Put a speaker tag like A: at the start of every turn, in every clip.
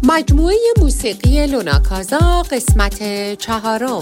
A: مجموعه موسیقی لوناکازا قسمت 4.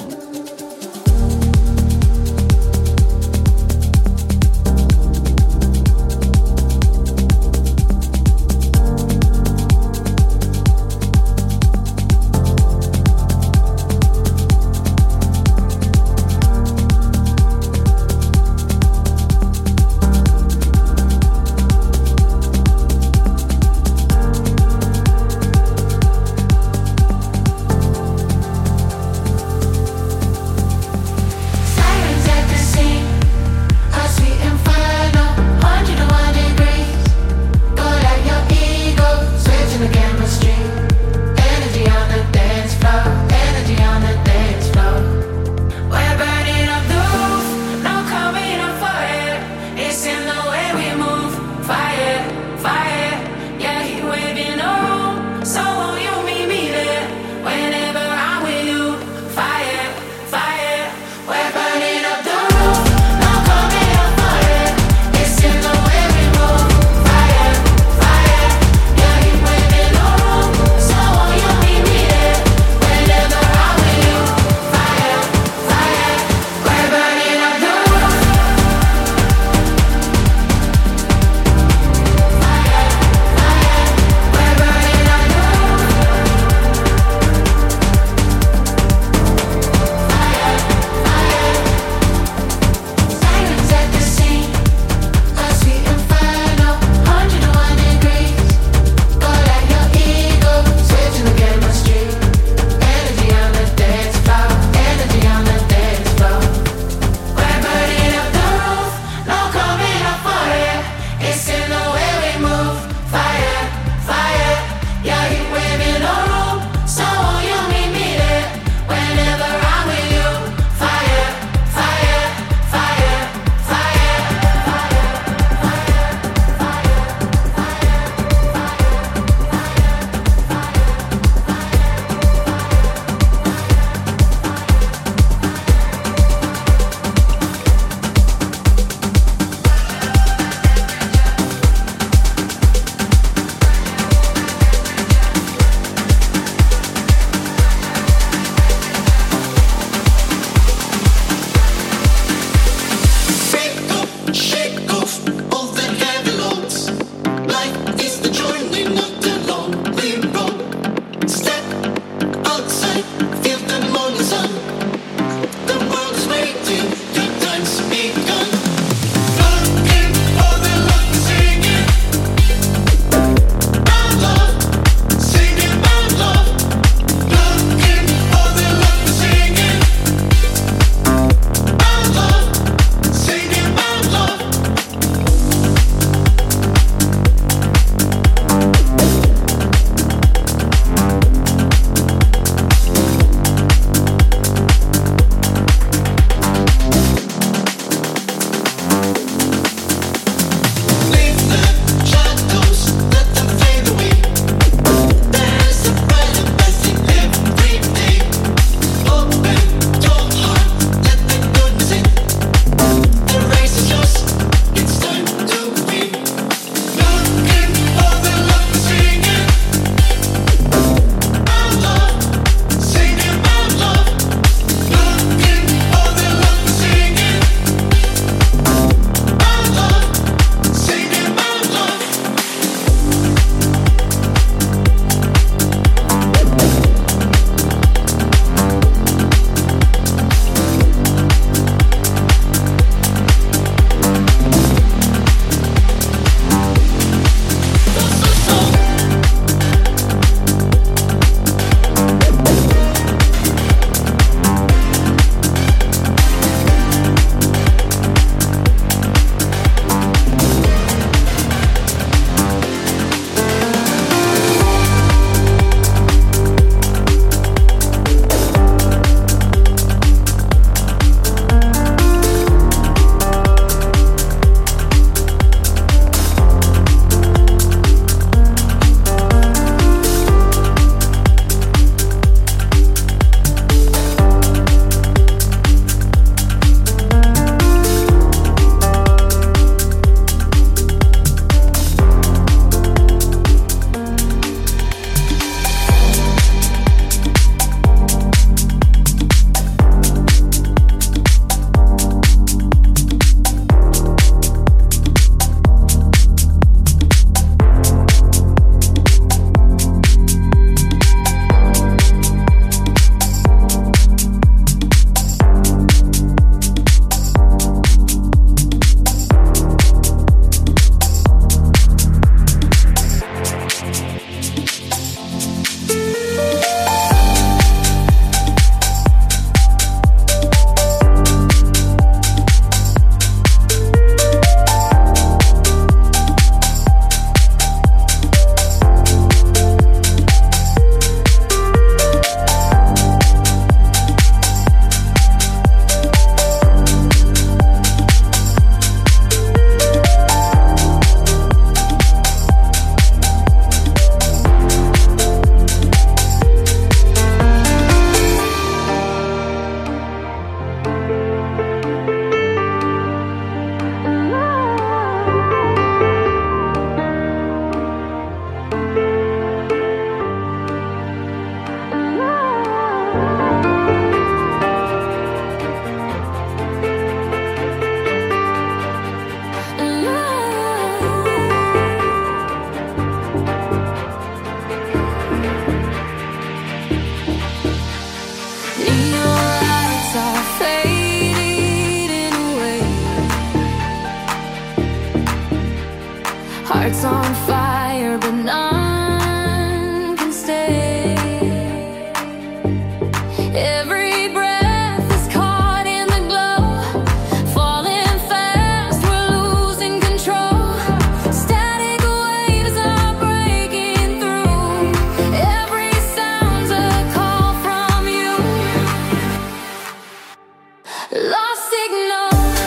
B: Hearts on fire, but none can stay. Every breath is caught in the glow, falling fast, we're losing control. Static waves are breaking through. Every sound's a call from you. Lost signal.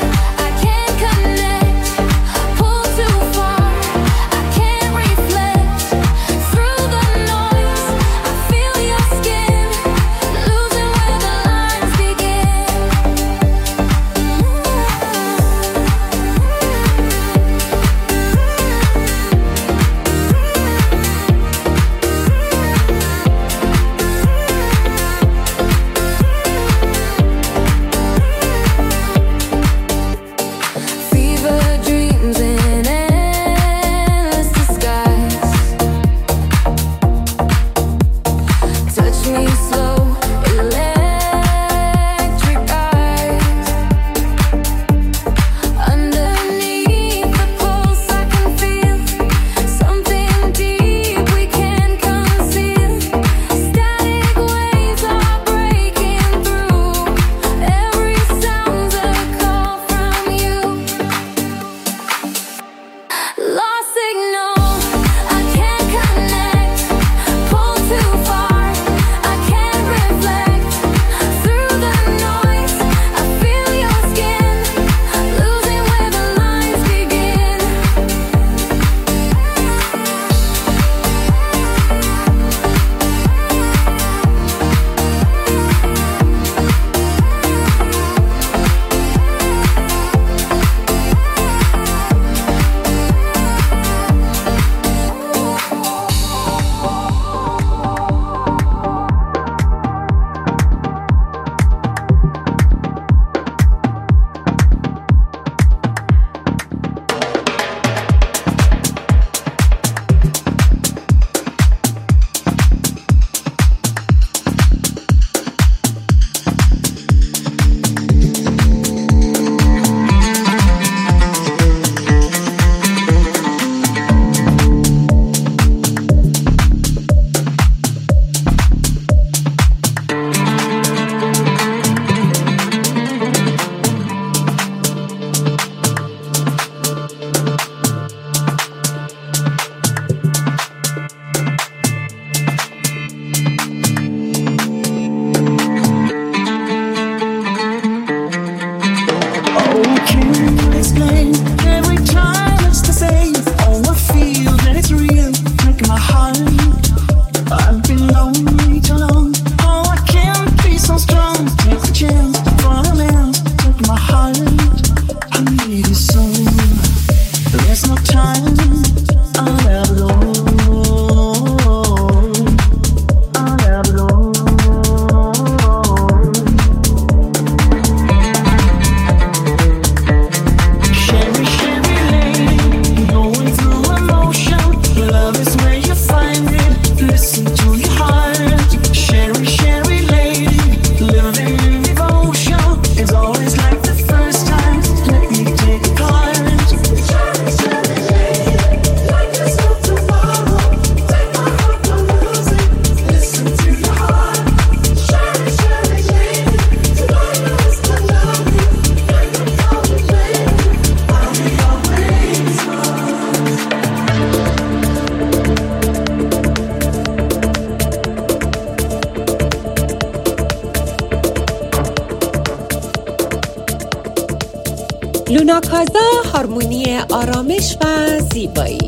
A: لونا کازا، هارمونی آرامش و زیبایی.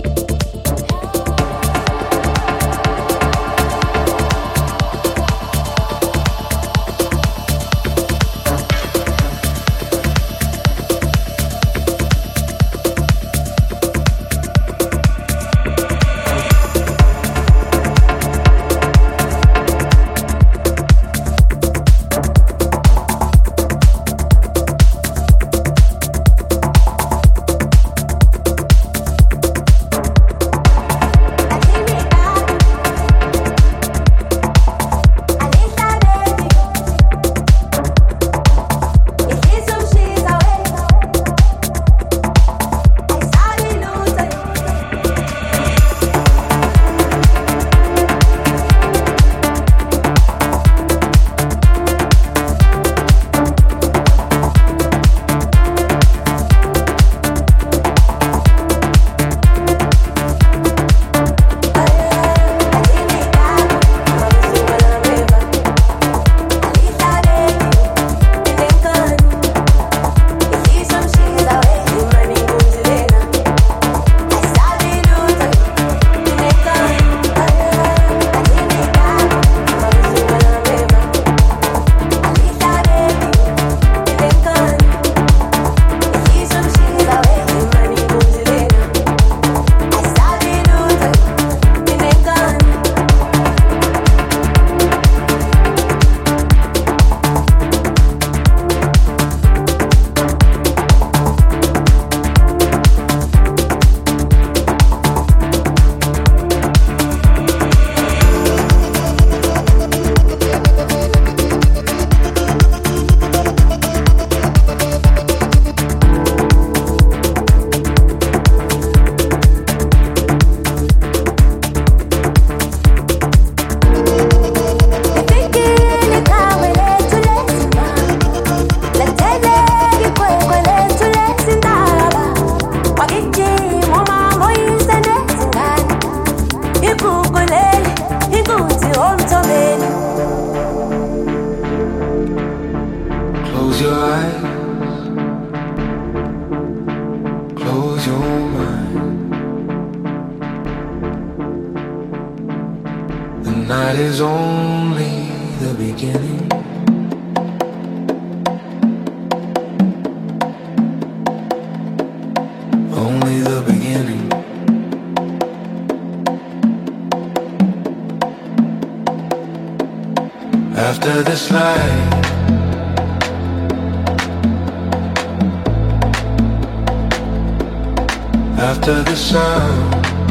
C: close your mind. The night is only the beginning. Only the beginning. After this light, after the sound,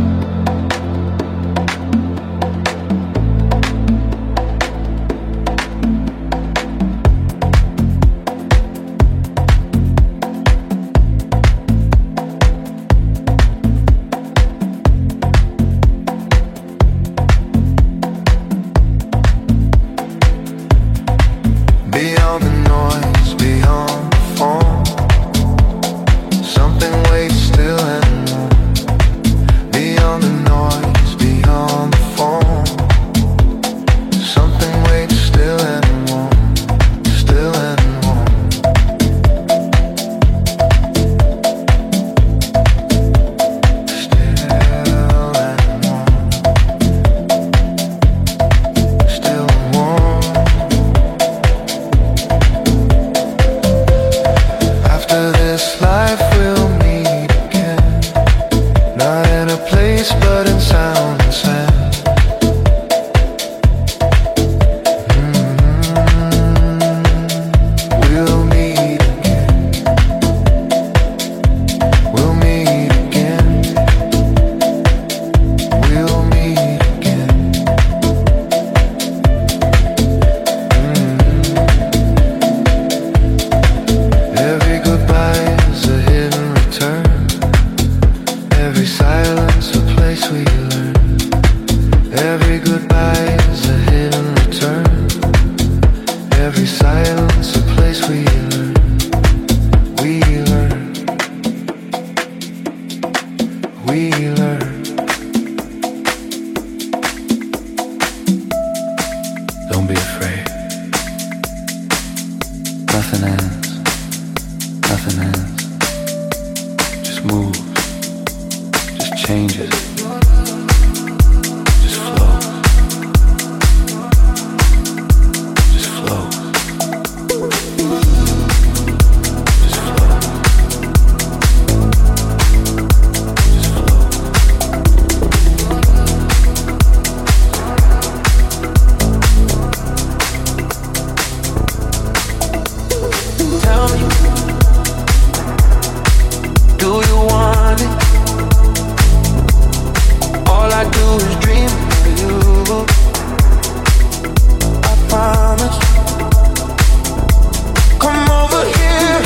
C: beyond the noise, beyond the phone, something waits still and warm. Beyond the noise, beyond the phone, something waits still and warm, still and warm. Still and warm, still and warm. After this life we'll meet again, not in a place but in sound and sand. We'll meet again. We'll meet again. We'll meet again. Every goodbye is a hidden return. Every silence a place we learn. Every goodbye is a hidden return. Every silence a place we learn. We learn. We learn. Don't be afraid. Nothing ends. Nothing ends. Just moves. Just changes. Just flows. Just flows. Just flows. Just flows. Tell me, do you want it? All I do is dream of you. I promise. Come over here,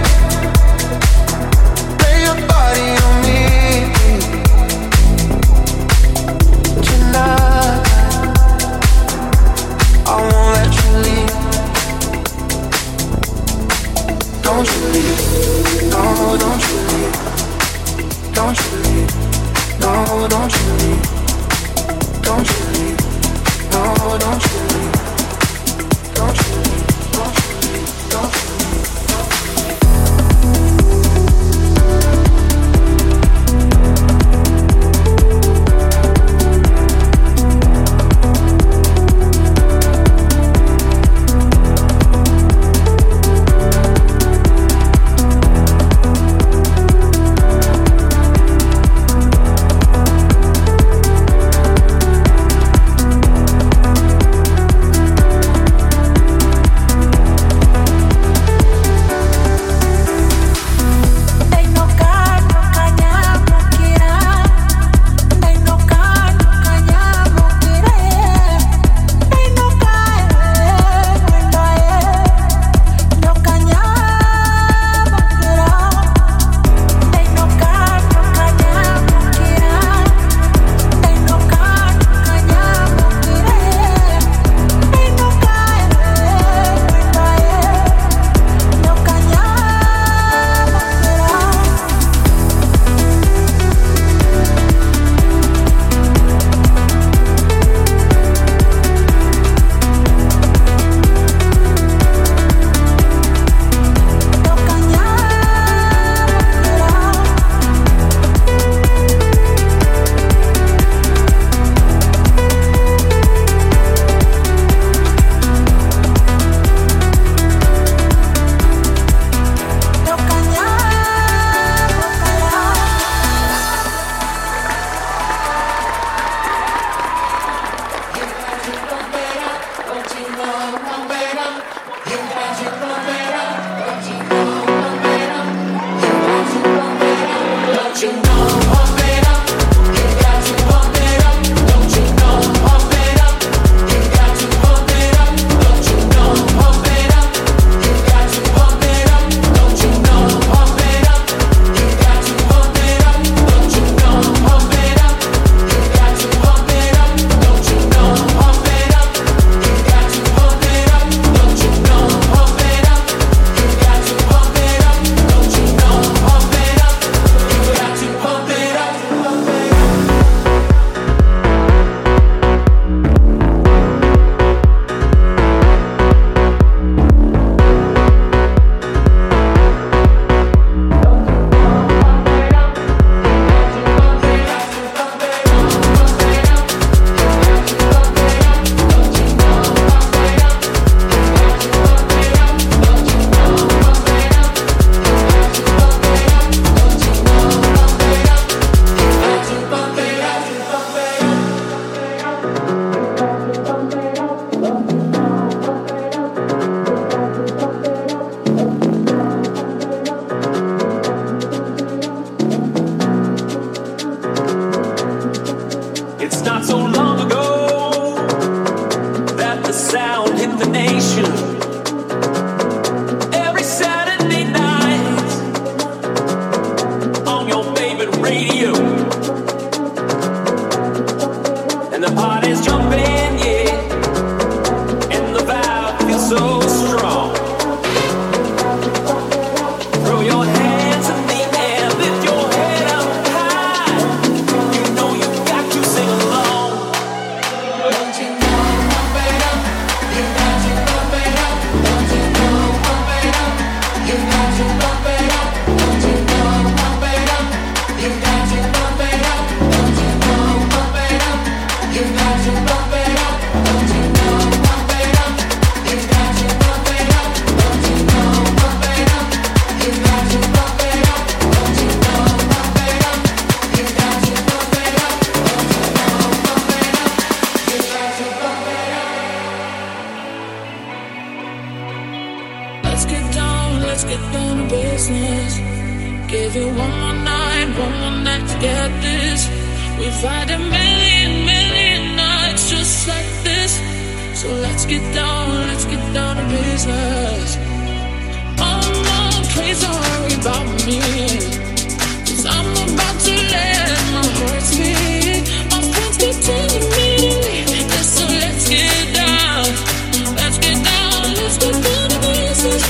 C: lay your body on me tonight. I won't let you leave. Don't you leave, no, don't you leave. Don't you leave, no, don't you leave. Don't you leave, no, don't you leave. Don't you leave, don't you leave, don't you leave.
D: one night to get this. We've had a million nights just like this. So let's get down to business. Oh no, please don't worry about me, 'cause I'm about to let my heart speak. My friends keep telling me to leave, so let's get down to business.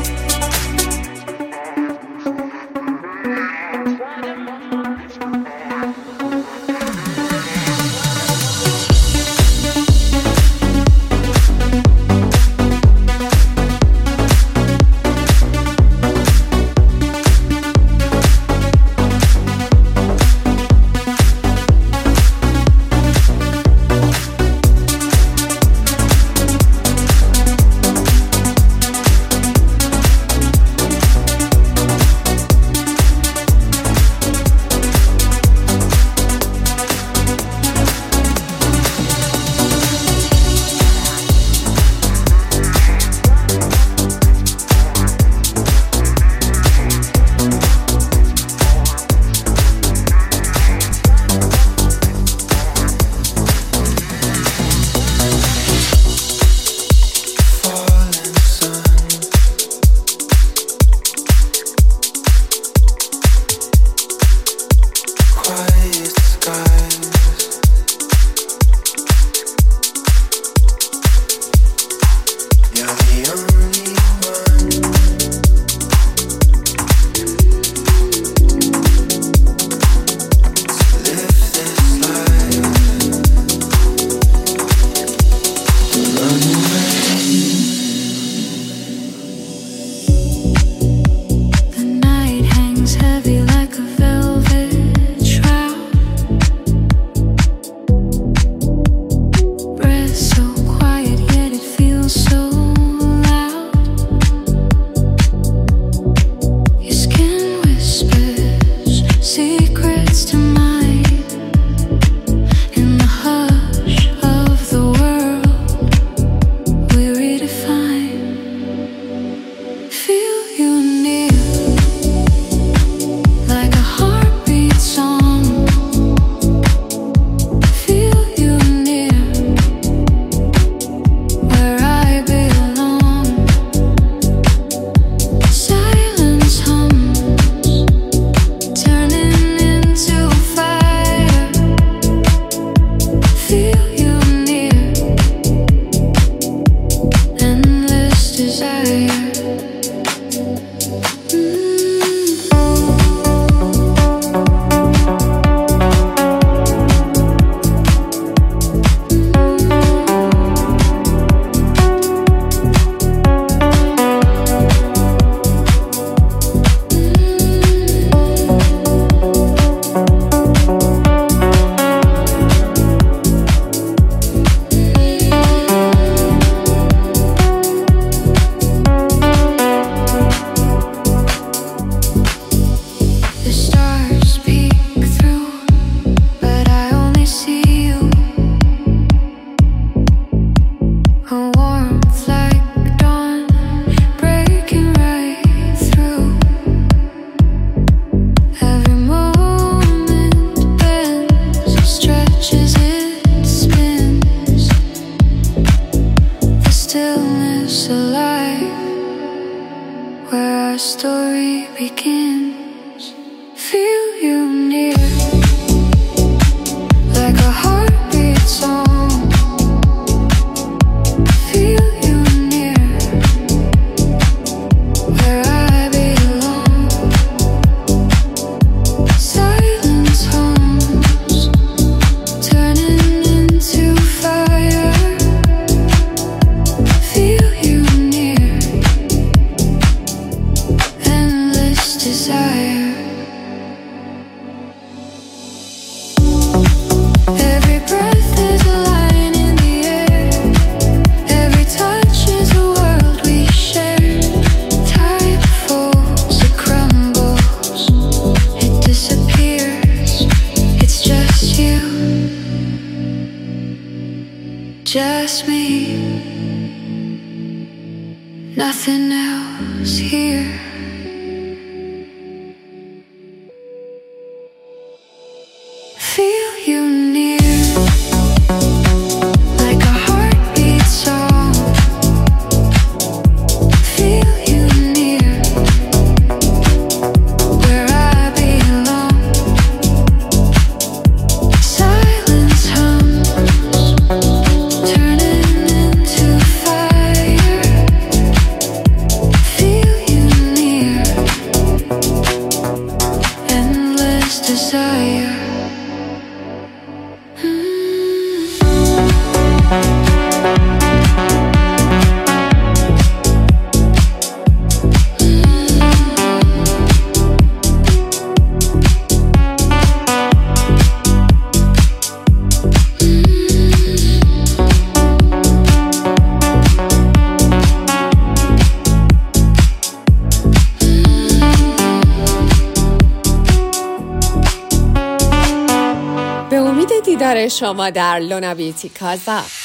B: Just me, nothing else here. desire.
A: به امید دیدار شما در لونا بیوتی کازا.